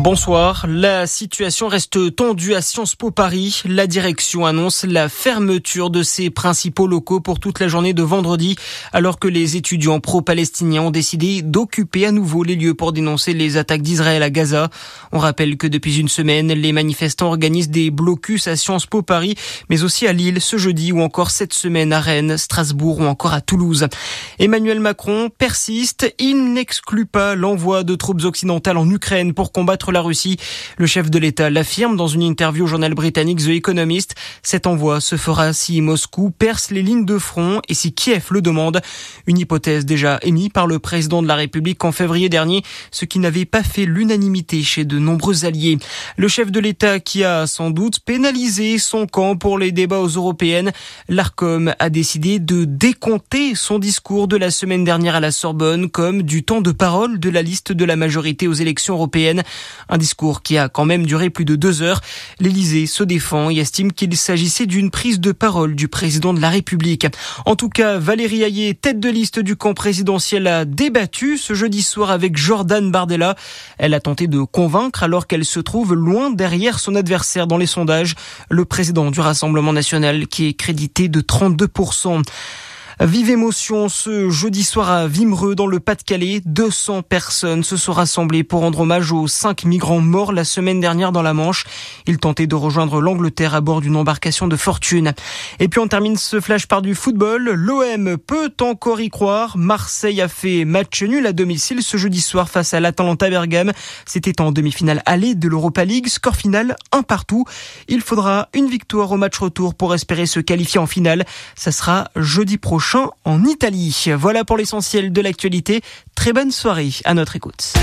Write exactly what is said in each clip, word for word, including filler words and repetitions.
Bonsoir. La situation reste tendue à Sciences Po Paris. La direction annonce la fermeture de ses principaux locaux pour toute la journée de vendredi, alors que les étudiants pro-palestiniens ont décidé d'occuper à nouveau les lieux pour dénoncer les attaques d'Israël à Gaza. On rappelle que depuis une semaine, les manifestants organisent des blocus à Sciences Po Paris, mais aussi à Lille ce jeudi ou encore cette semaine à Rennes, Strasbourg ou encore à Toulouse. Emmanuel Macron persiste. Il n'exclut pas l'envoi de troupes occidentales en Ukraine pour combattre la Russie. Le chef de l'État l'affirme dans une interview au journal britannique The Economist. Cet envoi se fera si Moscou perce les lignes de front et si Kiev le demande. Une hypothèse déjà émise par le président de la République en février dernier, ce qui n'avait pas fait l'unanimité chez de nombreux alliés. Le chef de l'État qui a sans doute pénalisé son camp pour les débats aux européennes. L'Arcom a décidé de décompter son discours de la semaine dernière à la Sorbonne comme du temps de parole de la liste de la majorité aux élections européennes. Un discours qui a quand même duré plus de deux heures. L'Élysée se défend et estime qu'il s'agissait d'une prise de parole du président de la République. En tout cas, Valérie Hayé, tête de liste du camp présidentiel, a débattu ce jeudi soir avec Jordan Bardella. Elle a tenté de convaincre alors qu'elle se trouve loin derrière son adversaire dans les sondages, le président du Rassemblement national qui est crédité de trente-deux pour cent. Vive émotion ce jeudi soir à Wimereux dans le Pas-de-Calais. deux cents personnes se sont rassemblées pour rendre hommage aux cinq migrants morts la semaine dernière dans la Manche. Ils tentaient de rejoindre l'Angleterre à bord d'une embarcation de fortune. Et puis on termine ce flash par du football. L'O M peut encore y croire. Marseille a fait match nul à domicile ce jeudi soir face à l'Atalanta Bergame. C'était en demi-finale aller de l'Europa League. Score final un partout. Il faudra une victoire au match retour pour espérer se qualifier en finale. Ça sera jeudi prochain en Italie. Voilà pour l'essentiel de l'actualité. Très bonne soirée à notre écoute.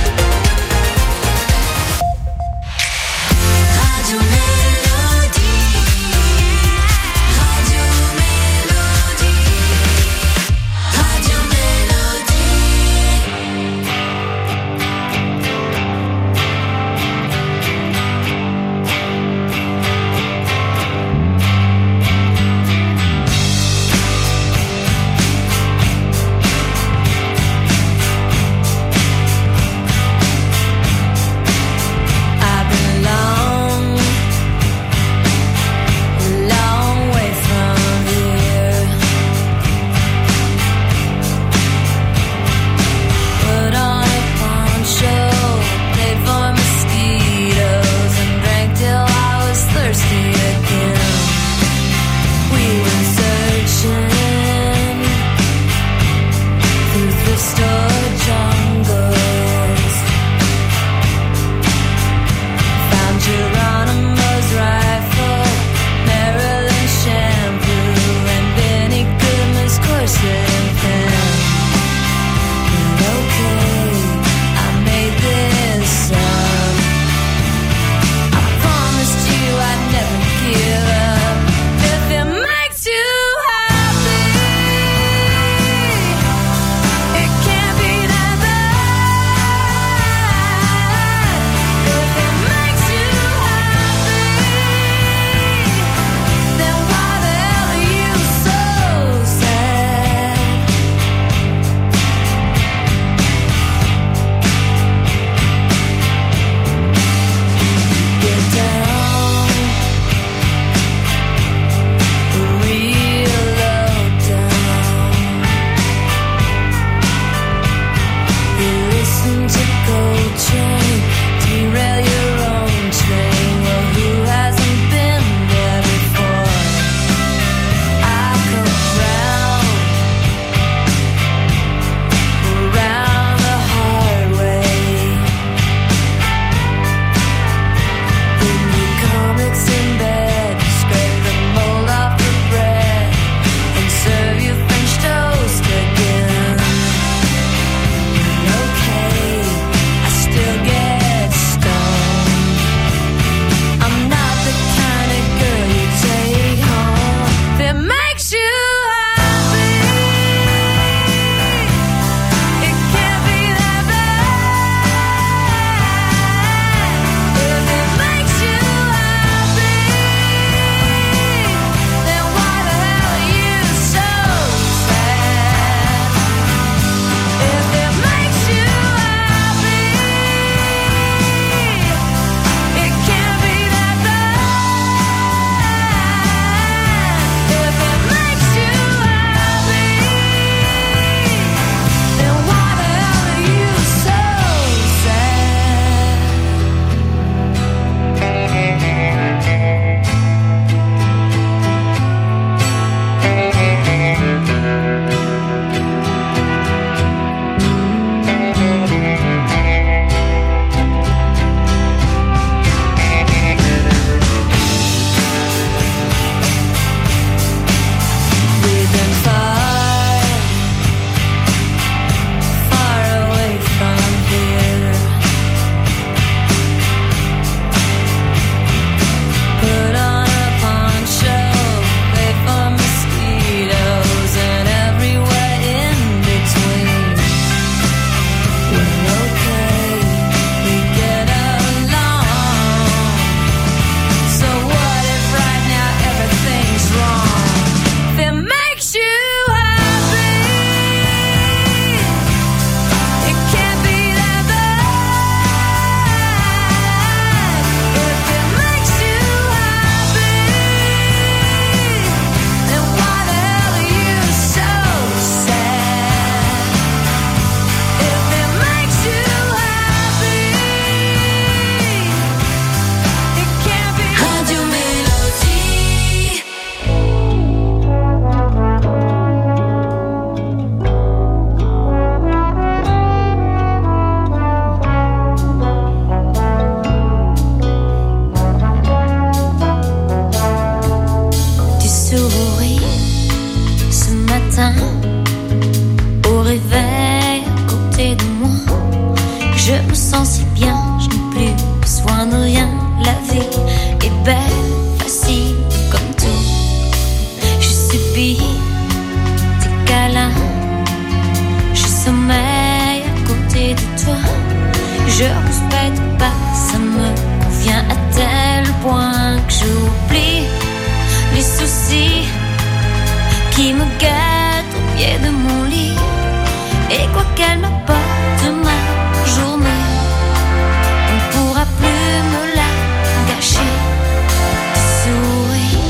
sens si bien, je n'ai plus besoin de rien. La vie est belle, facile comme tout. Je subis tes câlins, je sommeille à côté de toi. Je respecte pas, ça me convient à tel point que j'oublie les soucis qui me guettent au pied de mon lit. Et quoi qu'elle m'apporte ma journée, on ne pourra plus me la gâcher. Tu souris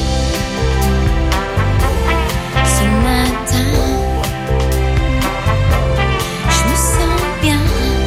ce matin, je me sens bien.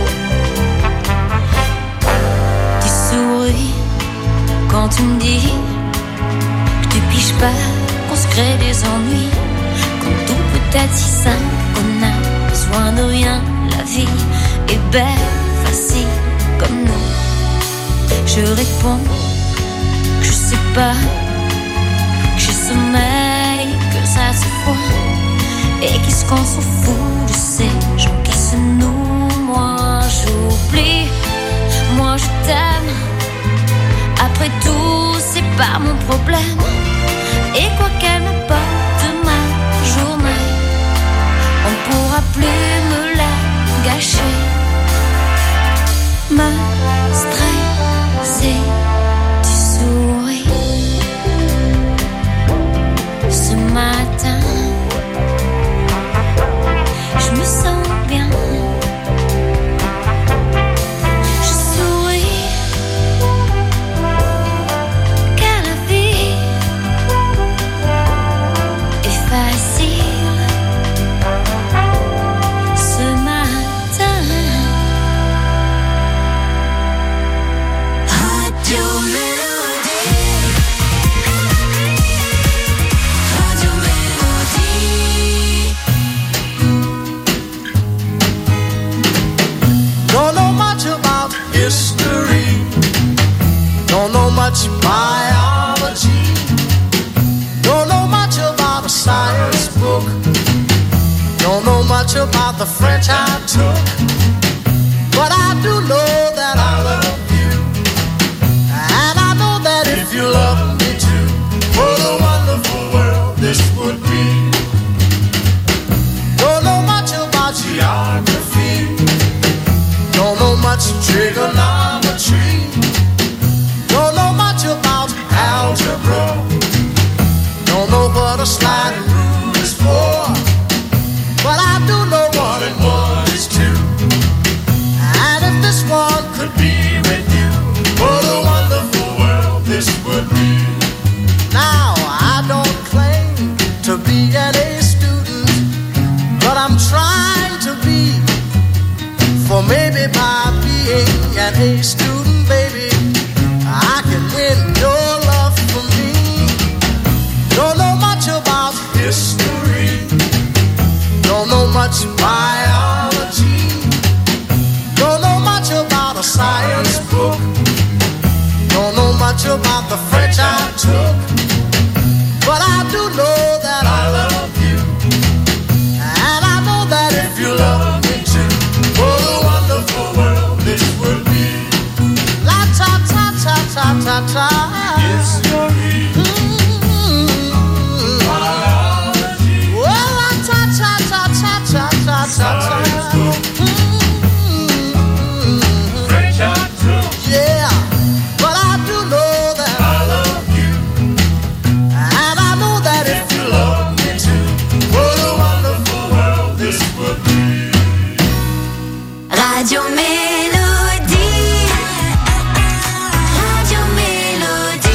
Tu souris quand tu me dis que tu piges pas, qu'on se crée des ennuis, quand tout peut être si simple qu'on a besoin de rien. La vie est belle, facile comme nous. Je réponds que je sais pas, que j'ai sommeil, que ça se voit. Et qu'est-ce qu'on s'en fout de ces gens qui se nouent. Moi j'oublie, moi je t'aime. Après tout c'est pas mon problème. Et quoi qu'elle m'apporte ma journée, on ne pourra plus me la gâcher. Me stresser, tu souris ce matin, je me sens bien. Je souris car la vie est facile ce matin. Radio Mélodie, Radio Mélodie. Don't know much about history, don't know much biology, don't know much about a science book, don't know much about the French I took, but I do know that I love you, and I know that if you love me too, what a wonderful world this would be. Don't know much about geography, don't know much trigonometry, don't know much about algebra, don't know what a sliding rule is for, but I do know one and one is two. And if this one could be with you, what a wonderful world this would be. Now I don't claim to be an A student, but I'm trying to be. For maybe by being an A student, baby, I can win your love for me. Don't know much about history, don't know much biology, don't know much about a science book, don't know much about the French I took, but I do know that I love you, and I know that if you love me too, what a wonderful world this would be. La ta ta ta ta ta ta. History, mm-hmm. Biology. Well, la ta ta ta ta ta ta ta ta. Mm-hmm. French I took. Yeah, but I do know that I love you, and I know that if you love me too, what a wonderful world this would be. Radio Mélodie, Radio Mélodie.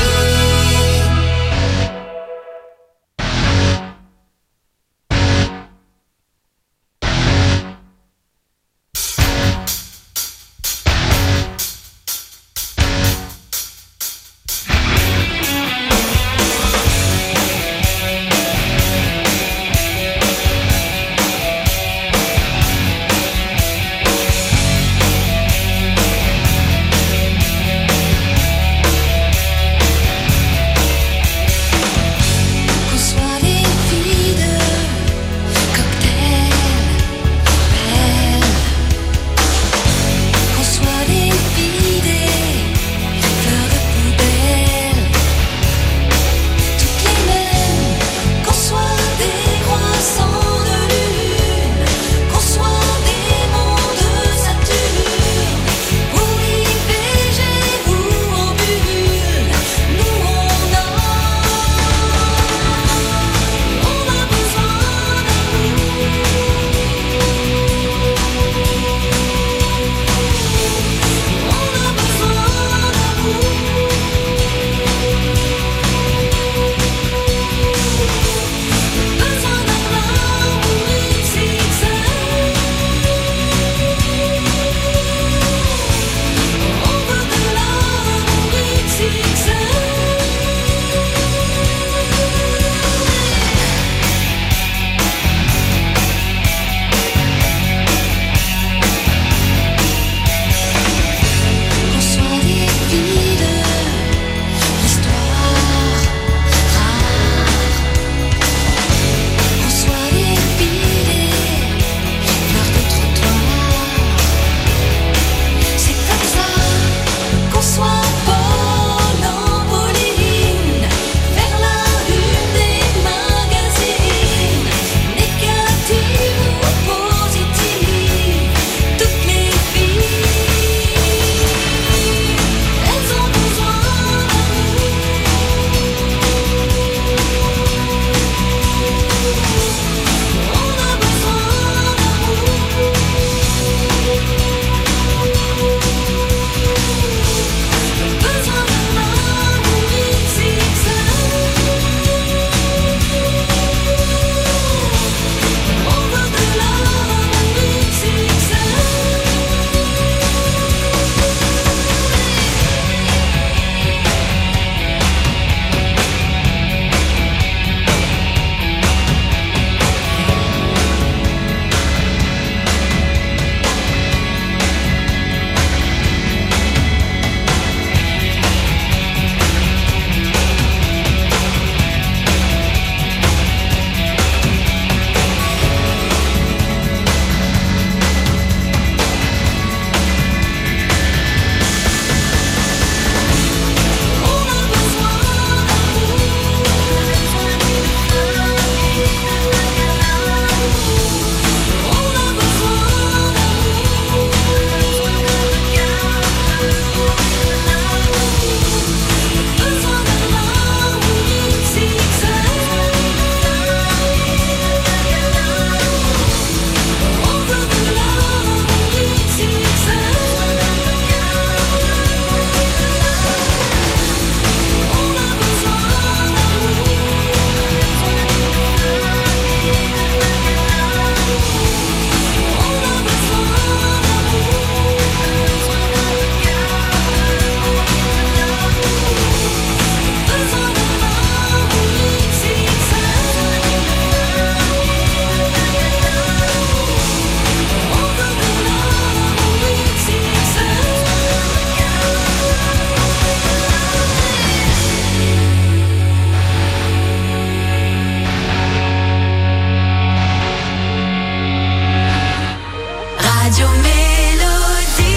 Radio Mélodie.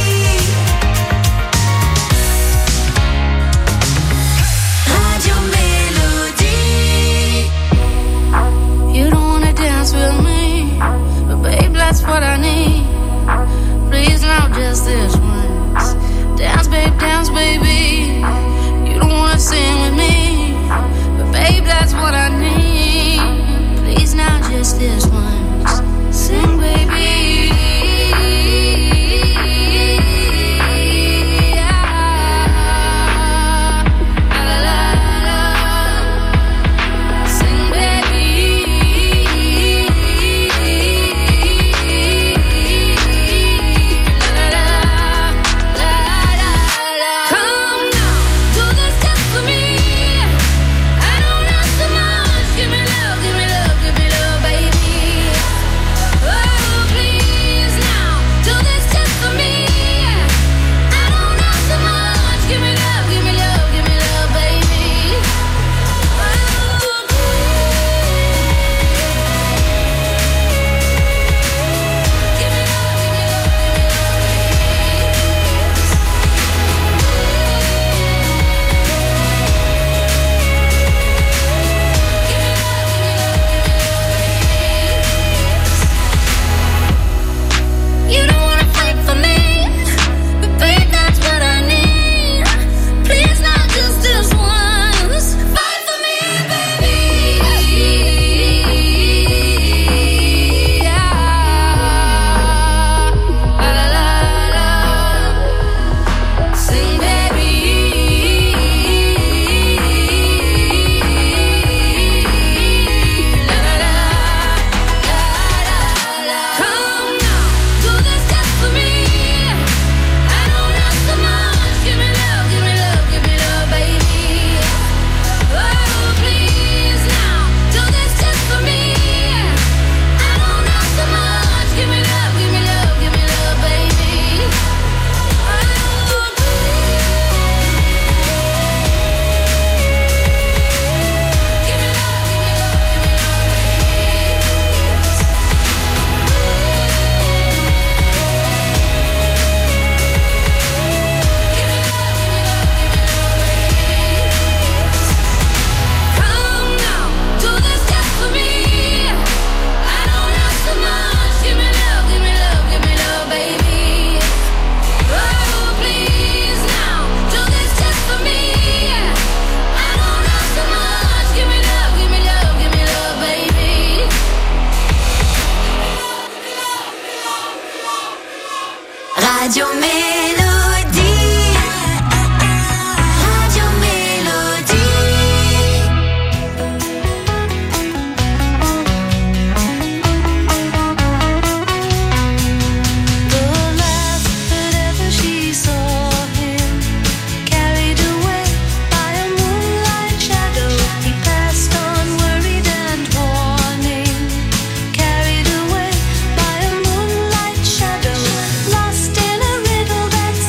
Radio Mélodie. You don't wanna dance with me, but babe, that's what I need. Please now, just this once. Dance, babe, dance, baby. You don't wanna sing with me, but babe, that's what I need. Please now, just this once. Sing, baby. Radio Mélodie. Radio Mélodie. The last that ever she saw him, carried away by a moonlight shadow, he passed on worried and warning. Carried away by a moonlight shadow, lost in a riddle that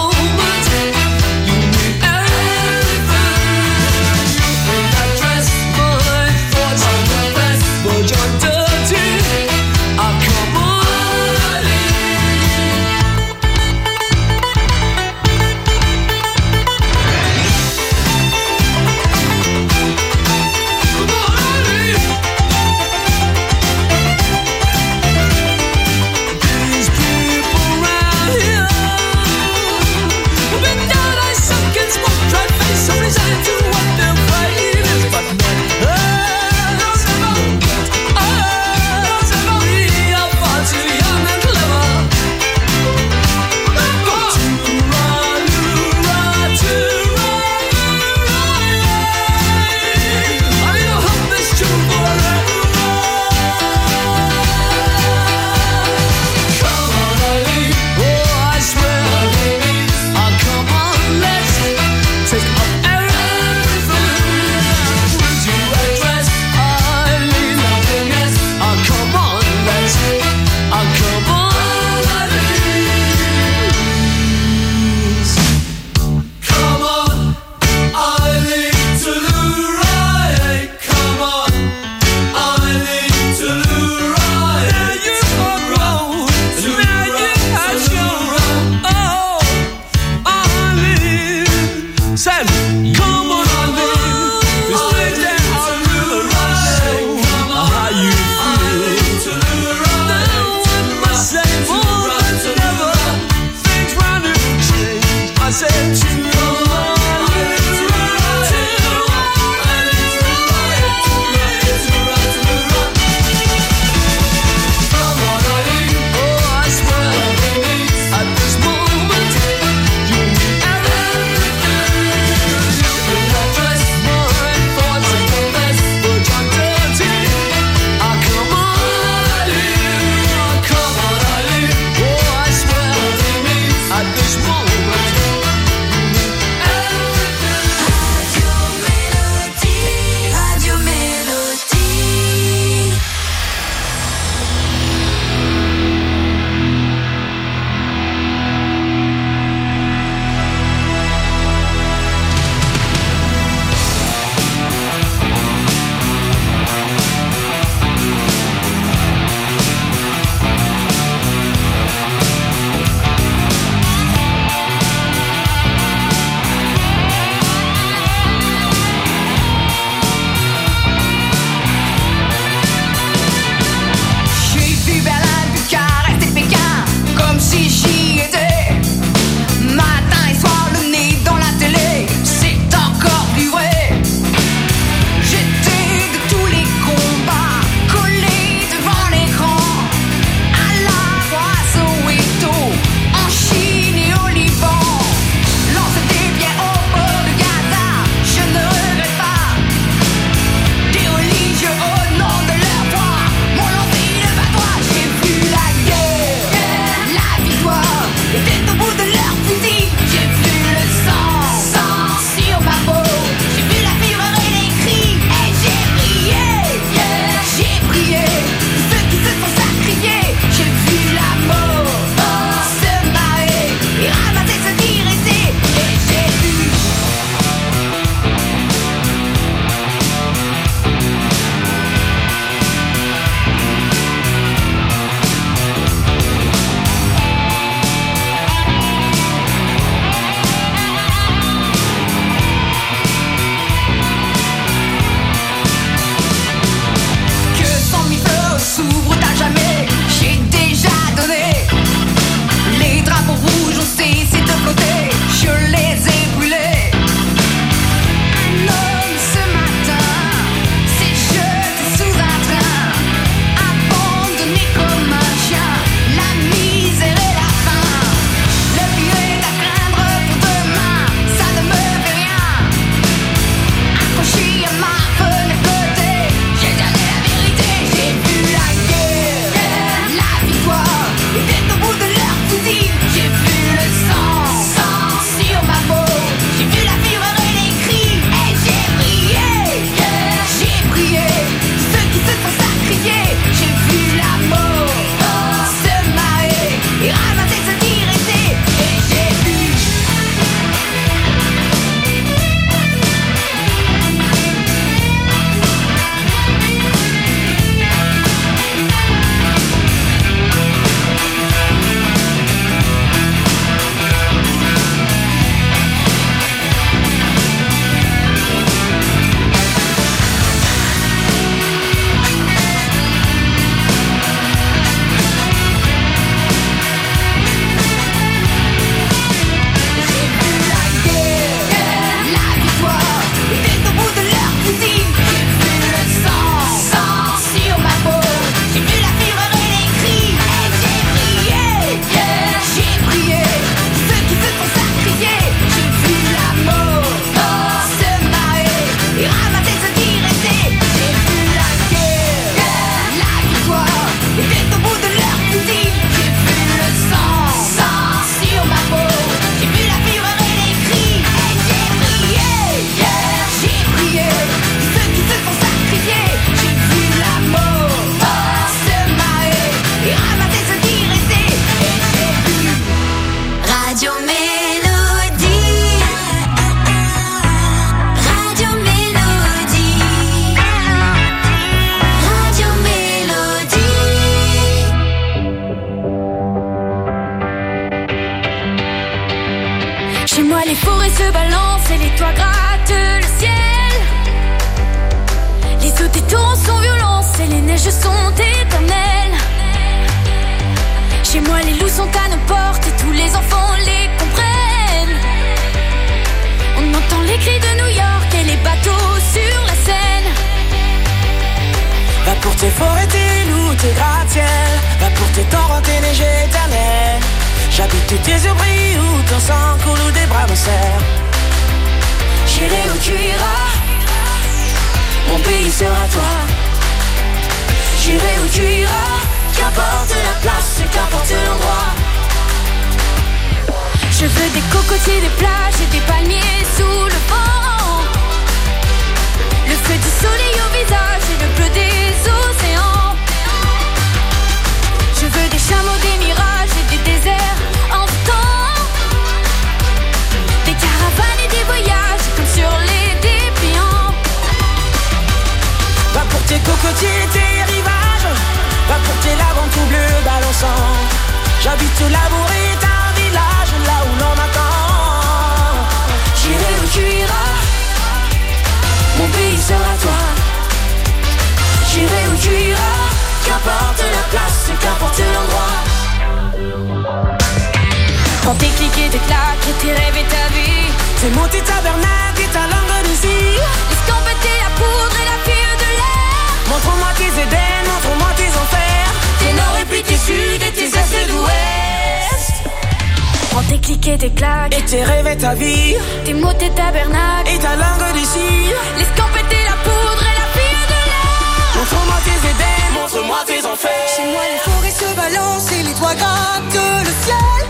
At this moment Chez moi les forêts se balancent et les toits grattent le ciel. Les eaux des torrents sont violentes et les neiges sont éternelles. Chez moi les loups sont à nos portes et tous les enfants les comprennent. On entend les cris de New York et les bateaux sur la Seine. Va pour tes forêts, tes loups, tes gratte-ciel. Va pour tes torrents, tes neiges éternelles. J'habite où tes yeux brillent, où ton sang coule, où des bras me serrent. J'irai où tu iras, mon pays sera toi. J'irai où tu iras, qu'importe la place, qu'importe l'endroit. Je veux des cocotiers, des plages et des palmiers sous le vent. Le feu du soleil au visage et le bleu des océans. Je veux des chameaux, des mirages et des déserts en temps. Des caravanes et des voyages comme sur les dépliants. Va pour tes cocotiers, tes rivages. Va pour tes laves en tout bleu balançant. J'habite au labouret, un village là où l'on m'attend. J'irai où tu iras, mon pays sera toi. J'irai où tu iras, qu'importe la place, qu'importe l'endroit. Quand tes clics et tes claques et tes rêves et ta vie, c'est mon tes tabernacle et ta langue de scie. L'escampette et la poudre et la fille de l'air. Montre-moi tes Éden, montre-moi tes enfers. Tes nord et puis tes sud et tes est d'ouest. Quand tes clics et tes claques et tes rêves et ta vie, tes mots, tes tabernacles et ta langue de scie. L'escampette et la poudre et la fille de l'air. Montre-moi tes Éden, montre-moi tes enfers. Chez moi les forêts se balancent et les toits grattent le ciel.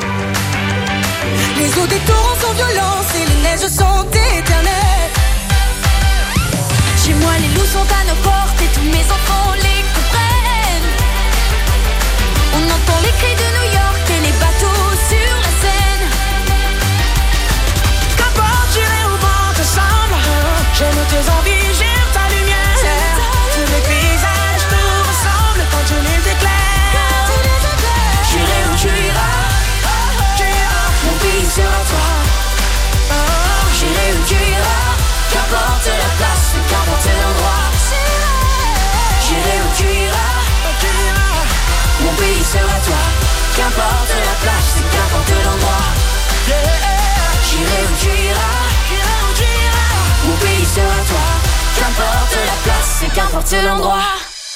Les eaux des torrents sont violentes et les neiges sont éternelles. Chez moi les loups sont à nos portes et tous mes enfants les comprennent. On entend les cris de New York et les bateaux sur la Seine. Qu'importe j'irai où vent te semble. J'aime tes envies, j'aime ta lumière. Tous les paysages te ressemblent quand je les éclaire. J'irai où tu iras, mon pays sera toi. J'irai où tu iras, qu'importe la place, qu'importe l'endroit. J'irai où tu iras, mon pays sera toi. Qu'importe la place, qu'importe l'endroit. J'irai où tu iras, mon pays sera toi. Qu'importe la place, qu'importe l'endroit.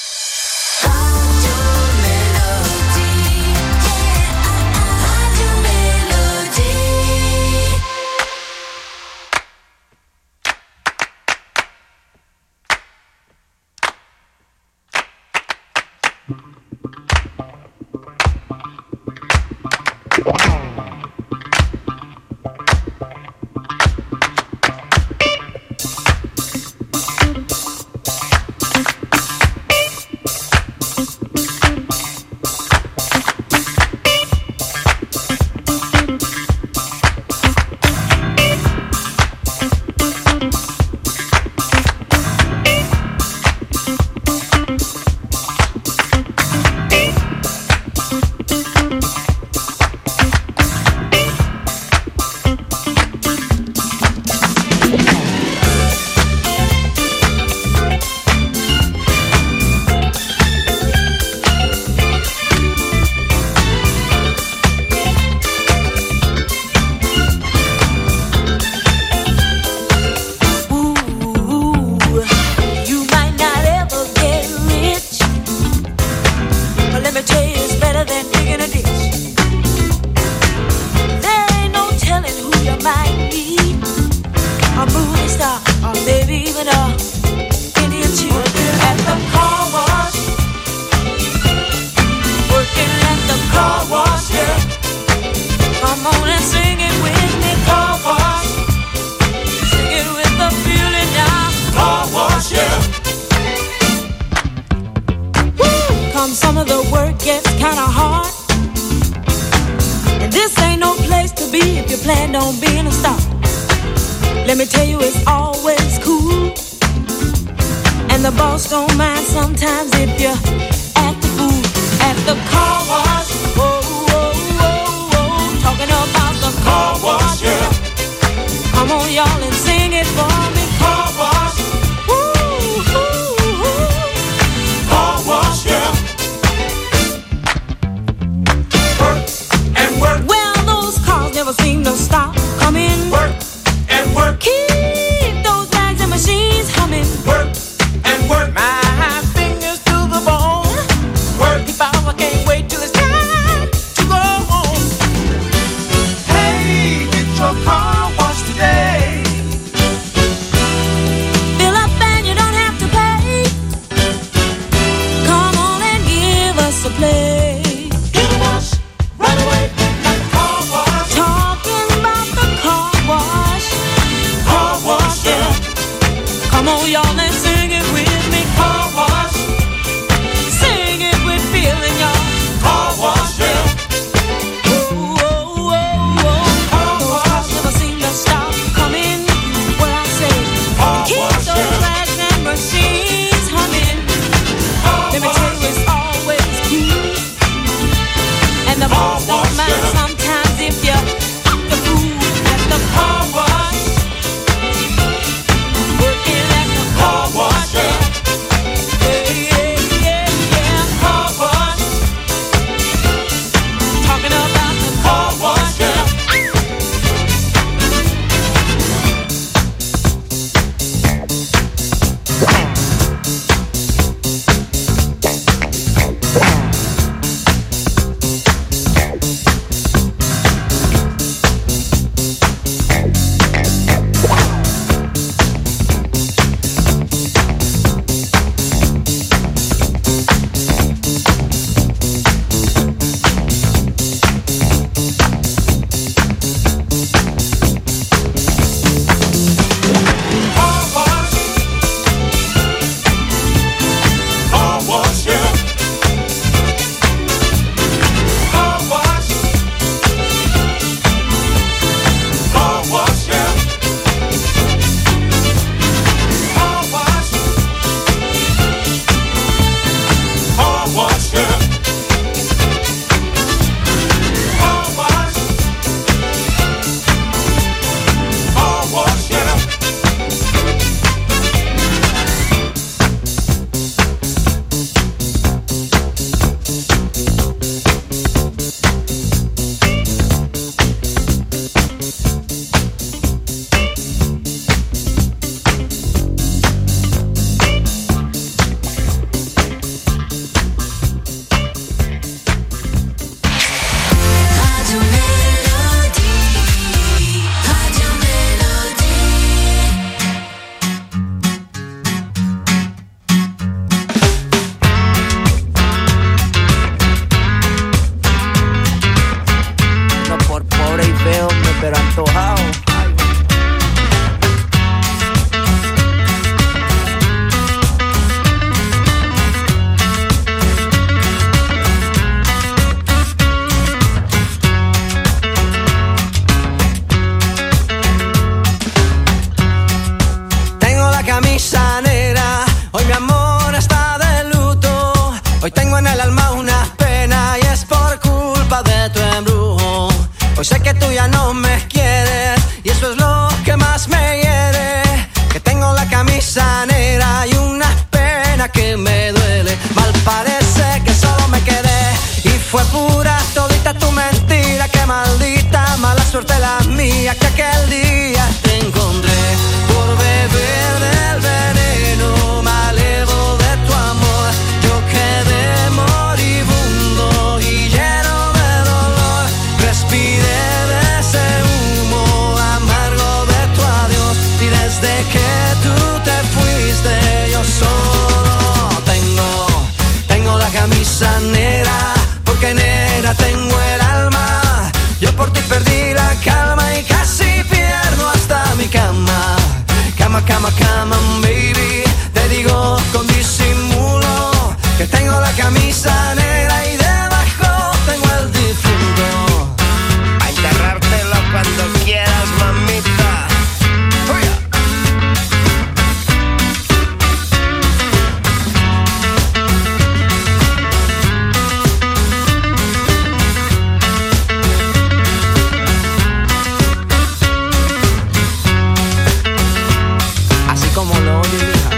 Plan on being a star. Let me tell you, it's always cool. And the boss don't mind sometimes if you act the fool at the car wash. Whoa, whoa, whoa, whoa. Talking about the car wash, yeah. Hoy tengo en el alma una pena y es por culpa de tu embrujo. Hoy sé que tú ya no me quieres y eso es lo que más me hiere. Que tengo la camisa negra y una pena que me duele. Mal parece que solo me quedé y fue pura todita tu mentira. Que maldita mala suerte la mía que aquel día te encontré por beber del veneno malevo de tu amor. Yo quedé moribundo y lleno de dolor. Respiré de ese humo amargo de tu adiós y desde que tú te fuiste yo solo tengo, tengo la camisa negra porque negra tengo el alma. Yo por ti perdí la calma y casi pierdo hasta mi cama. Cama, cama, cama, baby. Te digo con disimulo que tengo la camisa negra y debajo tengo el difunto. A enterrártelo cuando quieras, mamita. Oye. Como lo oye, hija.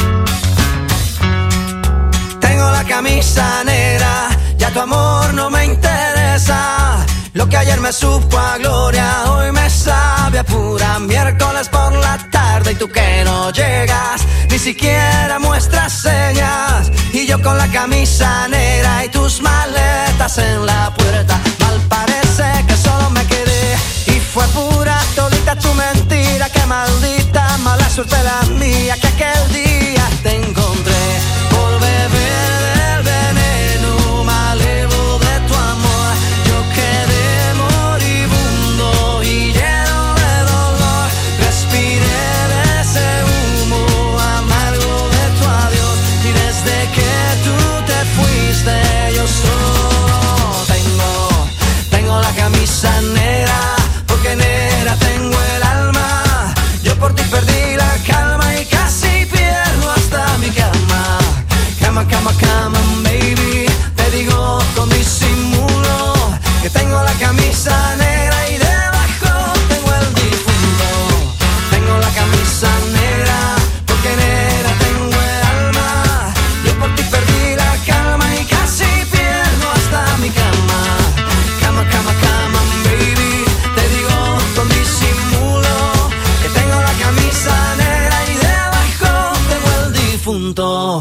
Tengo la camisa negra, ya tu amor no me interesa. Lo que ayer me supo a gloria, hoy me sabe a pura miércoles por la tarde. Y tú que no llegas, ni siquiera muestras señas. Y yo con la camisa negra y tus maletas en la puerta. Mal parece que solo me quedé y fue pura todita tu mentira. Que maldita mala suerte la mía que aquel día te encontré por beber del veneno malevo de tu amor. Yo quedé moribundo y lleno de dolor. Respiré de ese humo amargo de tu adiós y desde que tú te fuiste yo solo tengo, tengo la camisa negra porque negra tengo el alma. Yo por ti perdí la calma y casi pierdo hasta mi cama. Cama, cama, cama, baby. Te digo con disimulo que tengo la camisa negra y debajo tengo el difunto. Tengo la camisa negra porque negra tengo el alma. Yo por ti perdí la calma y casi pierdo hasta mi cama. Cama, cama, cama, baby. Te digo con disimulo que tengo la camisa negra y debajo tengo el difunto.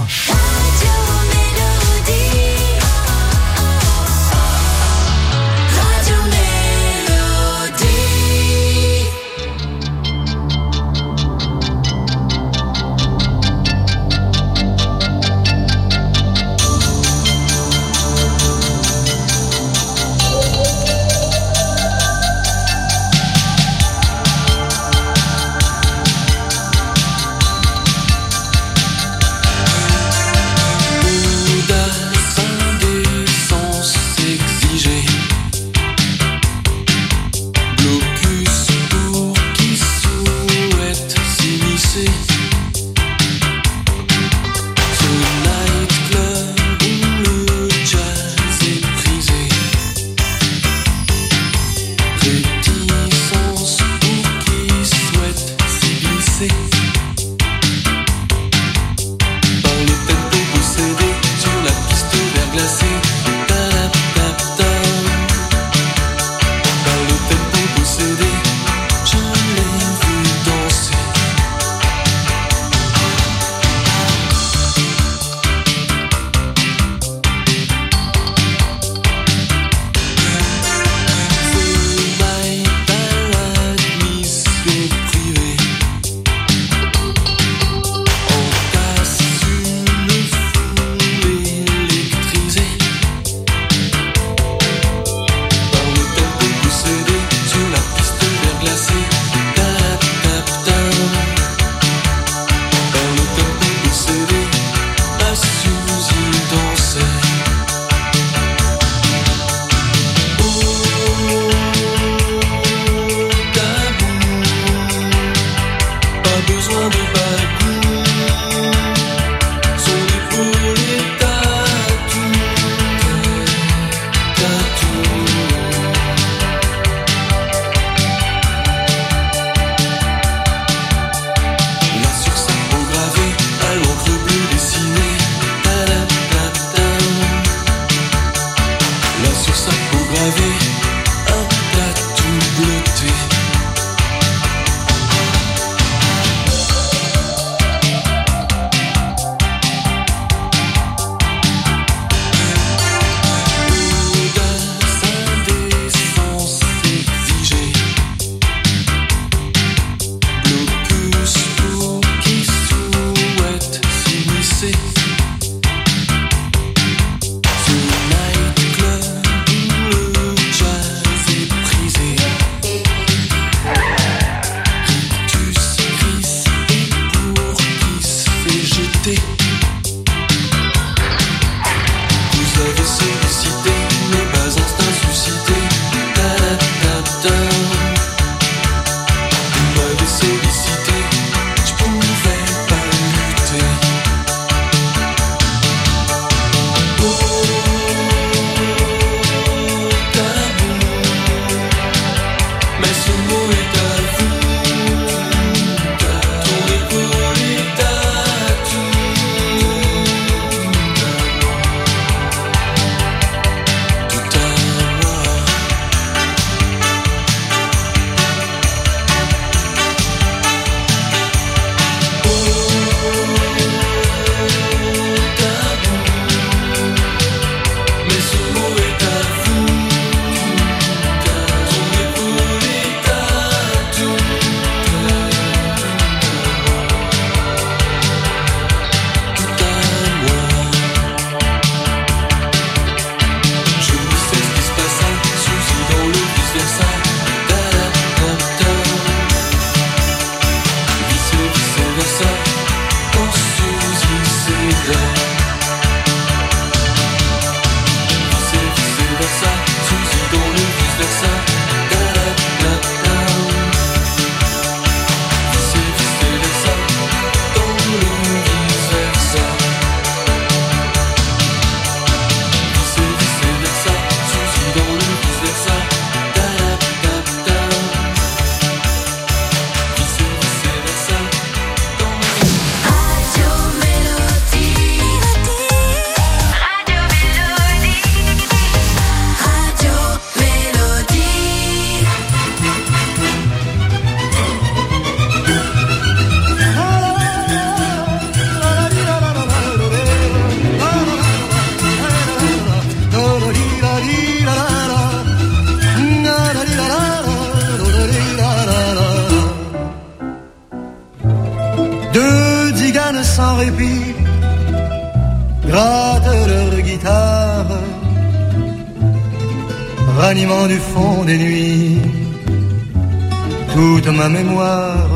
ranimant du fond des nuits toute ma mémoire,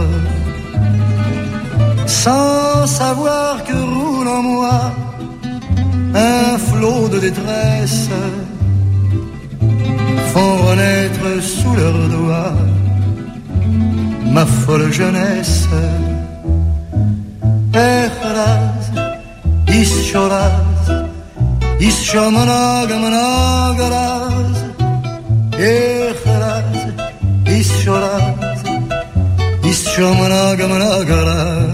sans savoir que roule en moi un flot de détresse, font renaître sous leurs doigts ma folle jeunesse. Echraz, ischoraz, ischomonogmonograz, echraz, ischoraz, ischomonogmonograz.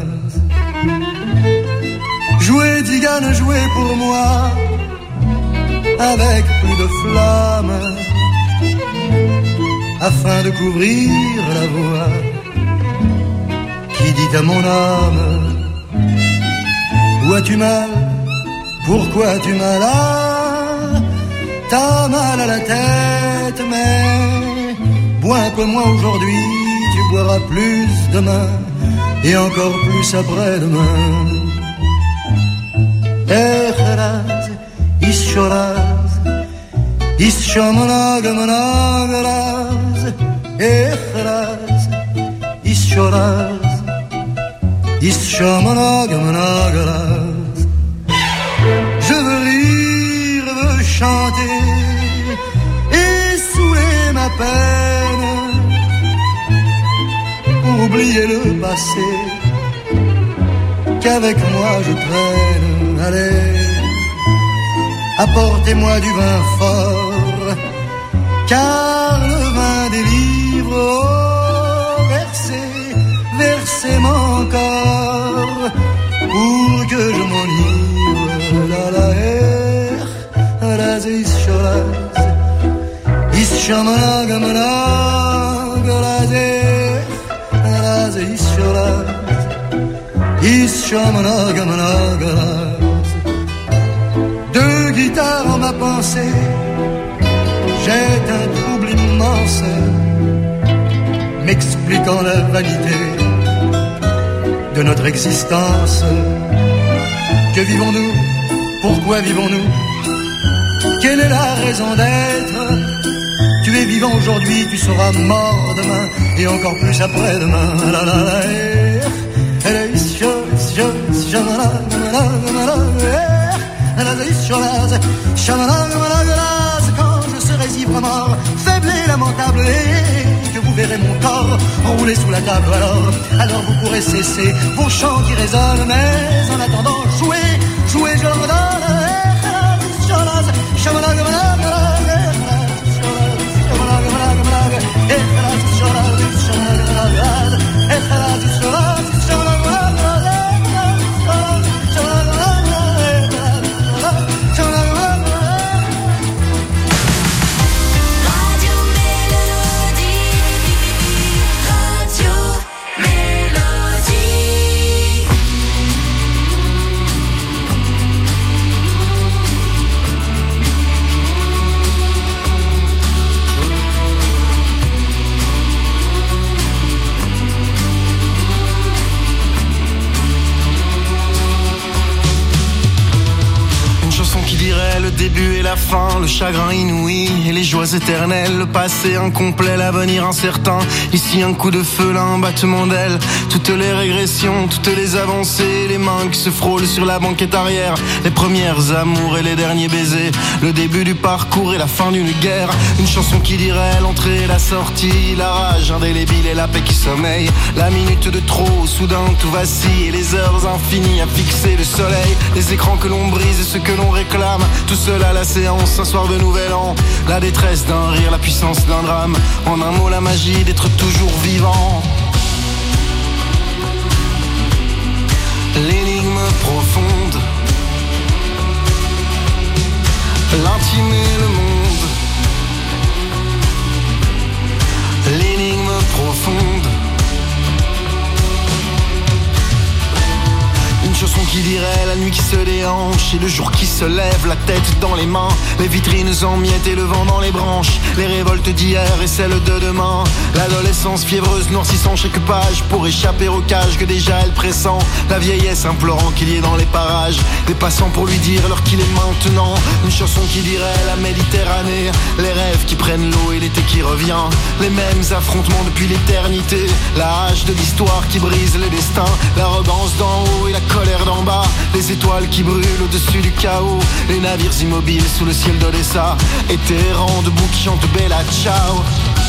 Jouez, Tigane, jouez pour moi, avec plus de flamme, afin de couvrir la voix qui dit à mon âme: où as-tu mal? Pourquoi as-tu mal? Ah, t'as mal à la tête, mais bois un peu moins aujourd'hui, tu boiras plus demain, et encore plus après-demain. Echeraz, ischoraz, ischomonogmonograz, echeraz, ischoraz, ischomonogmonograz. Je veux rire, veux chanter et saouler ma peine pour oublier le passé qu'avec moi je traîne. Allez, apportez-moi du vin fort, car le vin délivre. Oh, versez, versez mon corps pour que je m'enivre. La la er, raz ischoraz, ischomonogmonog, raz er, raz ischoraz, ischomonogmonog. Deux guitares en ma pensée, jette un trouble immense, m'expliquant la vanité de notre existence. Que vivons-nous? Pourquoi vivons-nous? Quelle est la raison d'être? Tu es vivant aujourd'hui, tu seras mort demain, et encore plus après-demain. La la la, eh, eh, je, je, je, quand je serai ivre mort, faible et lamentable, et que vous verrez mon corps rouler sous la table, alors, alors vous pourrez cesser vos chants qui résonnent, mais en attendant, jouez, jouez, je leur donne. La fin, le chagrin inouï et les joies éternelles, le passé incomplet, l'avenir incertain. Ici un coup de feu, là un battement d'aile. Toutes les régressions, toutes les avancées, les mains qui se frôlent sur la banquette arrière, les premières amours et les derniers baisers, le début du parcours et la fin d'une guerre. Une chanson qui dirait l'entrée et la sortie, la rage indélébile et la paix qui sommeille. La minute de trop, soudain tout vacille, et les heures infinies à fixer le soleil. Les écrans que l'on brise et ce que l'on réclame, tout cela la séance, un soir de nouvel an. La détresse d'un rire, la puissance d'un drame. En un mot, la magie d'être toujours vivant. L'énigme profonde, l'intime et le monde. L'énigme profonde. Une chanson qui qui dirait la nuit qui se déhanche et le jour qui se lève, la tête dans les mains, les vitrines en miettes et le vent dans les branches, les révoltes d'hier et celles de demain, l'adolescence fiévreuse noircissant chaque page pour échapper au cage que déjà elle pressent, la vieillesse implorant qu'il y ait dans les parages des passants pour lui dire l'heure qu'il est maintenant, une chanson qui dirait la Méditerranée, les rêves qui prennent l'eau et l'été qui revient, les mêmes affrontements depuis l'éternité, la hache de l'histoire qui brise les destins, l'arrogance d'en haut et la colère d'en bas, les étoiles qui brûlent au-dessus du chaos, les navires immobiles sous le ciel d'Odessa, et tes errants debout qui chantent Bella Ciao.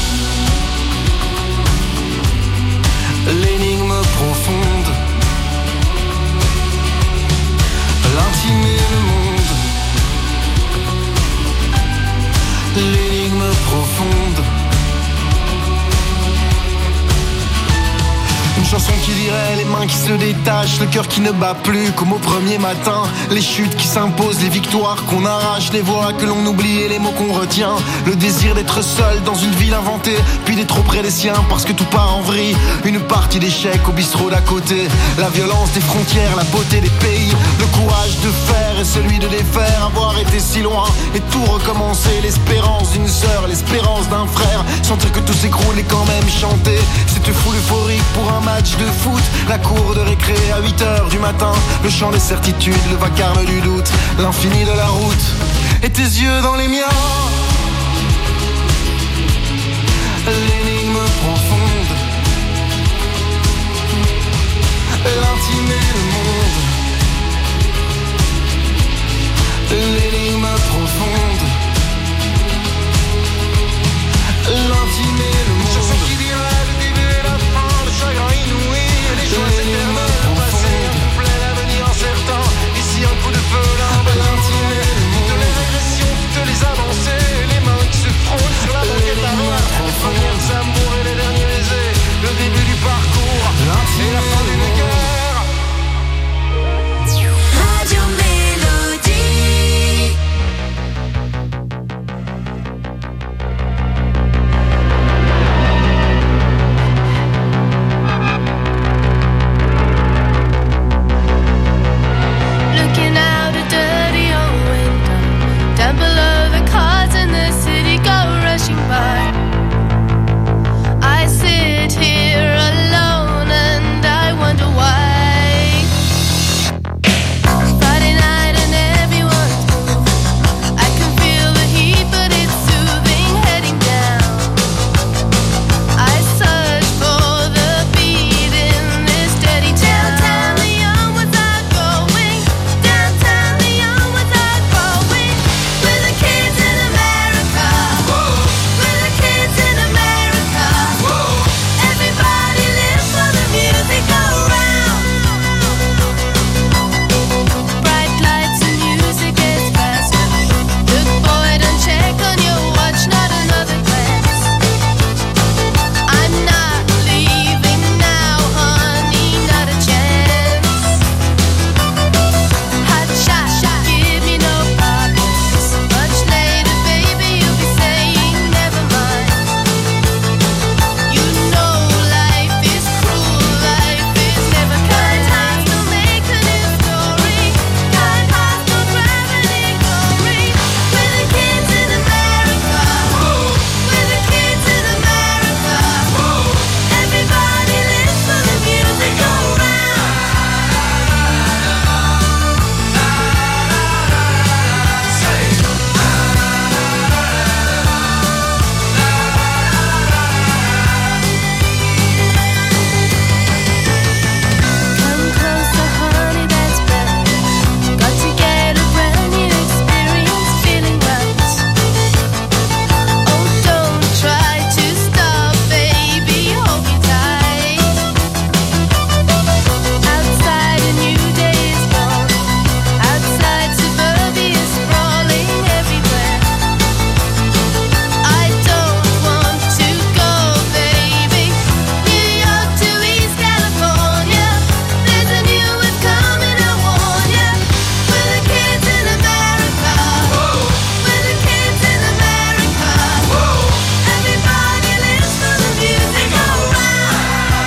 L'énigme profonde, l'intime et le monde, l'énigme profonde. Une chanson qui dirait les mains qui se détachent, le cœur qui ne bat plus comme au premier matin, les chutes qui s'imposent, les victoires qu'on arrache, les voix que l'on oublie et les mots qu'on retient, le désir d'être seul dans une ville inventée, puis d'être auprès des siens parce que tout part en vrille, une partie d'échecs au bistrot d'à côté, la violence des frontières, la beauté des pays, le courage de faire et celui de défaire, avoir été si loin et tout recommencer, l'espérance d'une sœur, l'espérance d'un frère, sentir que tout s'écroule et quand même chanter, cette foule euphorique pour un match de foot, la cour de récré à huit heures du matin, le chant des certitudes, le vacarme du doute, l'infini de la route, et tes yeux dans les miens.